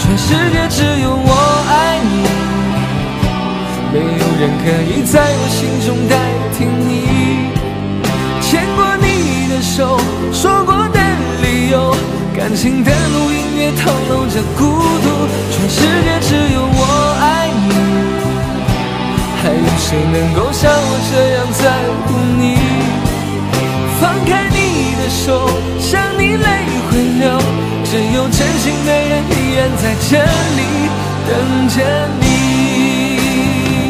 全世界只有我爱你，没有人可以在我心中代替你。牵过你的手，说过的理由，感情的路，音乐透露着孤独。全世界只有我爱你，还有谁能够像我这样在乎你？放开你的手，想你泪会流，只有真心的人依然在这里等着你。